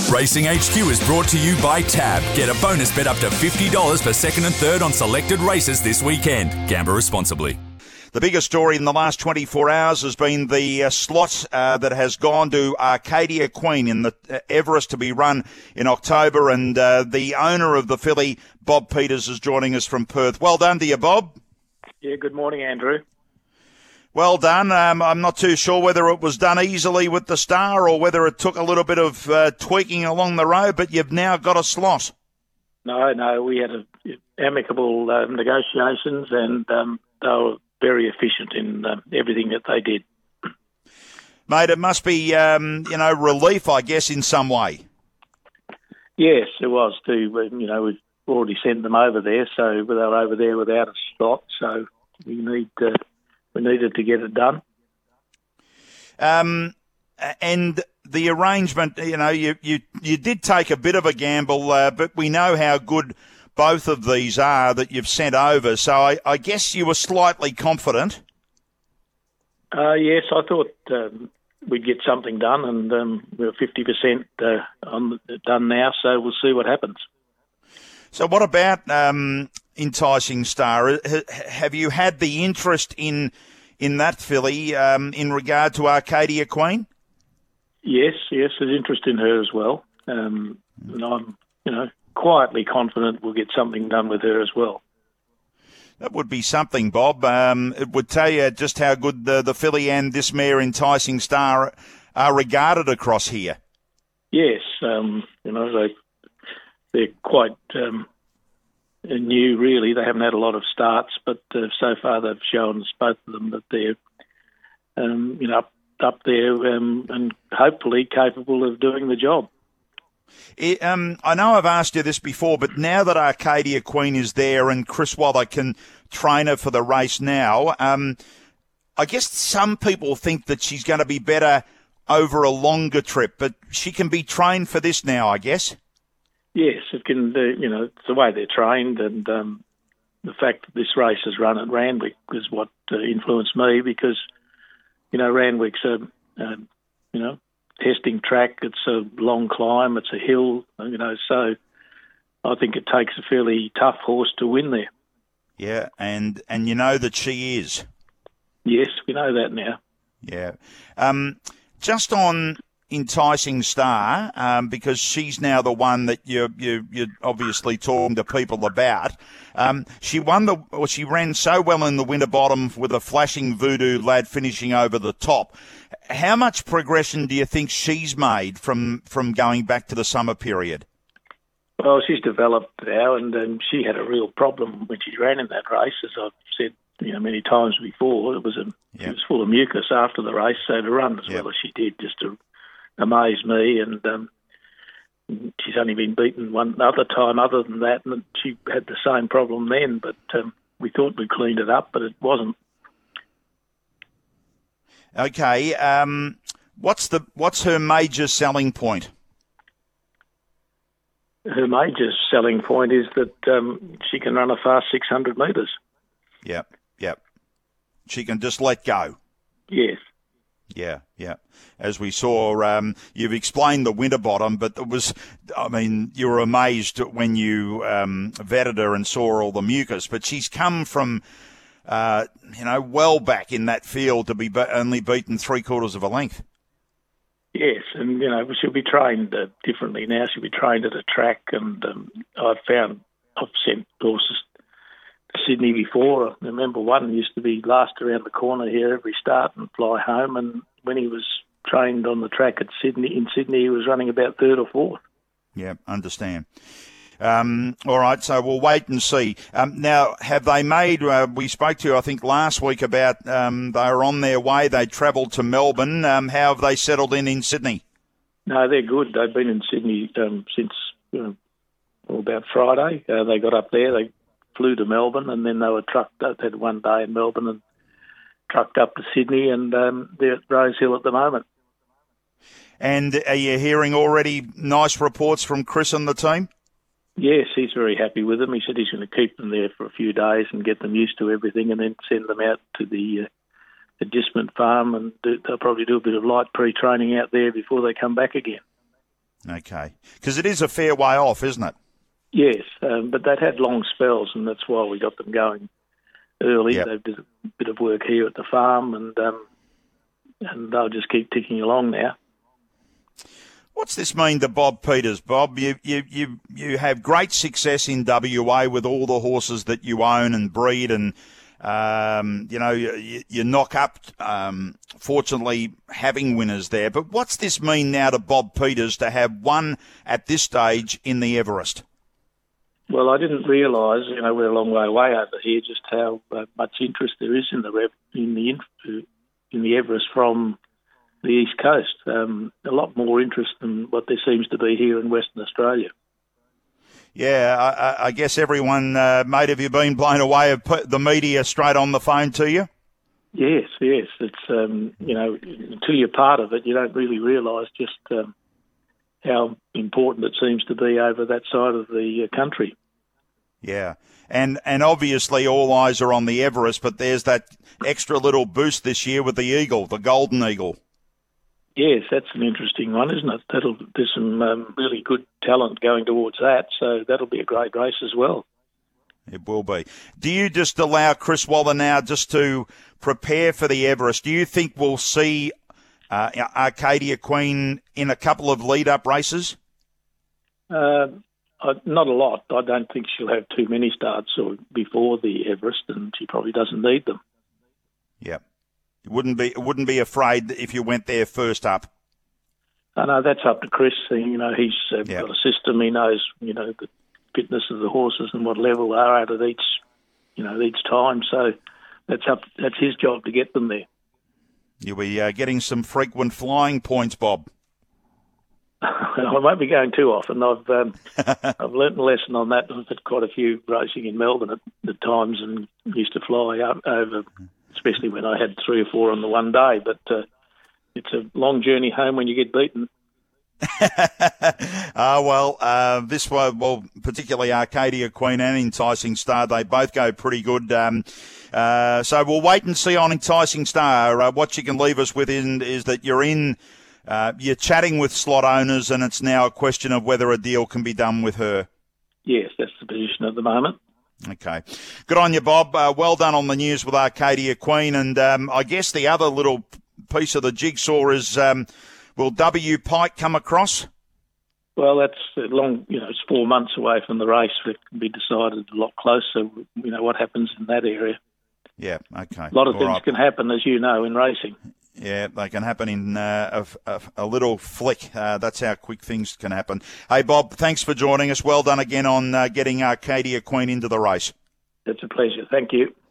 Racing HQ is brought to you by Tab. Get a bonus bet up to $50 for second and third on selected races this weekend. Gamble responsibly. The biggest story in the last 24 hours has been the slot that has gone to Arcadia Queen in the Everest to be run in October, and the owner of the filly, Bob Peters, is joining us from Perth. Well done to you, Bob. Yeah, good morning, Andrew. Well done. I'm not too sure whether it was done easily with the Star or whether it took a little bit of tweaking along the road, but you've now got a slot. No, we had amicable negotiations, and they were very efficient in everything that they did. Mate, it must be, relief, I guess, in some way. Yes, it was too. We've already sent them over there, so they were over there without a slot, so we needed to get it done. And the arrangement, you did take a bit of a gamble, but we know how good both of these are that you've sent over. So I guess you were slightly confident. Yes, I thought we'd get something done, and we're 50% done now, so we'll see what happens. So what about Enticing Star? Have you had the interest in that filly in regard to Arcadia Queen? Yes, there's interest in her as well. And I'm, quietly confident we'll get something done with her as well. That would be something, Bob. It would tell you just how good the filly and this mare Enticing Star are regarded across here. Yes, they're quite new, really. They haven't had a lot of starts, but so far they've shown us, both of them, that they're, up there and hopefully capable of doing the job. I know I've asked you this before, but now that Arcadia Queen is there and Chris Waller can train her for the race now, I guess some people think that she's going to be better over a longer trip, but she can be trained for this now, I guess. Yes, it can. It's the way they're trained, and the fact that this race is run at Randwick is what influenced me, because Randwick's a testing track. It's a long climb. It's a hill. So I think it takes a fairly tough horse to win there. Yeah, and you know that she is. Yes, we know that now. Yeah. Just on Enticing Star, because she's now the one that you're obviously talking to people about. She ran so well in the Winterbottom with a flashing Voodoo Lad finishing over the top. How much progression do you think she's made from going back to the summer period? Well, she's developed now, and she had a real problem when she ran in that race, as I've said many times before. She was full of mucus after the race, so to run as well as she did just to amaze me, and she's only been beaten one other time other than that, and she had the same problem then, but we thought we cleaned it up, but it wasn't. Okay, what's her major selling point? Her major selling point is that she can run a fast 600 metres. Yep. She can just let go. Yes. Yeah. As we saw, you've explained the Winterbottom, but you were amazed when you vetted her and saw all the mucus. But she's come from, well back in that field to be only beaten 3/4 of a length. Yes, and, she'll be trained differently now. She'll be trained at a track, and I've sent horses to Sydney before. I remember one used to be last around the corner here every start and fly home, and when he was trained on the track in Sydney, he was running about third or fourth. Yeah, understand. All right, so we'll wait and see. Now, have they made, we spoke to you, I think, last week about they were on their way. They travelled to Melbourne. How have they settled in Sydney? No, they're good. They've been in Sydney since about Friday. They got up there. They flew to Melbourne, and then they were trucked. They had one day in Melbourne and trucked up to Sydney, and they're at Rosehill at the moment. And are you hearing already nice reports from Chris and the team? Yes, he's very happy with them. He said he's going to keep them there for a few days and get them used to everything, and then send them out to the Dismont farm, and they'll probably do a bit of light pre-training out there before they come back again. Okay. Because it is a fair way off, isn't it? Yes, but they'd had long spells, and that's why we got them going early. Yep. They did a bit of work here at the farm, and they'll just keep ticking along now. What's this mean to Bob Peters, Bob? You have great success in WA with all the horses that you own and breed, and you knock up. Fortunately, having winners there. But what's this mean now to Bob Peters to have won at this stage in the Everest? Well, I didn't realise, we're a long way away over here, just how much interest there is in the Everest from the East Coast. A lot more interest than what there seems to be here in Western Australia. Yeah, I guess everyone, mate, have you been blown away of the media straight on the phone to you? Yes. It's, until you're part of it, you don't really realise just how important it seems to be over that side of the country. Yeah, and obviously all eyes are on the Everest, but there's that extra little boost this year with the Eagle, the Golden Eagle. Yes, that's an interesting one, isn't it? There's some really good talent going towards that, so that'll be a great race as well. It will be. Do you just allow Chris Waller now just to prepare for the Everest? Do you think we'll see Arcadia Queen in a couple of lead-up races? Not a lot. I don't think she'll have too many starts before the Everest, and she probably doesn't need them. Yeah. Wouldn't be afraid if you went there first up. I know that's up to Chris. He's got a system. He knows, the fitness of the horses and what level they are at each time. So that's his job to get them there. You'll be getting some frequent flying points, Bob. I won't be going too often. I've learnt a lesson on that. I've had quite a few racing in Melbourne at times, and used to fly up over, especially when I had 3 or 4 on the one day. But it's a long journey home when you get beaten. This one, particularly Arcadia Queen and Enticing Star, they both go pretty good. So we'll wait and see on Enticing Star. What you can leave us with is that you're chatting with slot owners, and it's now a question of whether a deal can be done with her. Yes, that's the position at the moment. Okay. Good on you, Bob. Well done on the news with Arcadia Queen. And I guess the other little piece of the jigsaw is, will W. Pike come across? Well, that's long. It's 4 months away from the race. It can be decided a lot closer, what happens in that area. Yeah, okay. A lot of things can happen, as you know, in racing. Yeah, they can happen in a little flick. That's how quick things can happen. Hey, Bob, thanks for joining us. Well done again on getting Arcadia Queen into the race. It's a pleasure. Thank you.